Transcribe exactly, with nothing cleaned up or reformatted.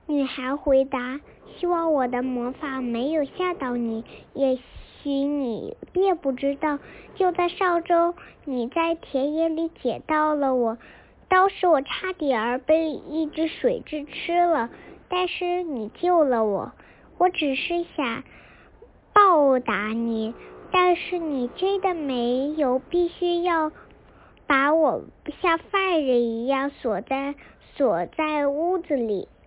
女孩回答，希望我的魔法没有吓到你，也许你并不知道，就在上周你在田野里捡到了我，当时我差点儿被一只水蛭吃了，但是你救了我。我只是想报答你，但是你真的没有必须要把我像犯人一样锁在锁在屋子里。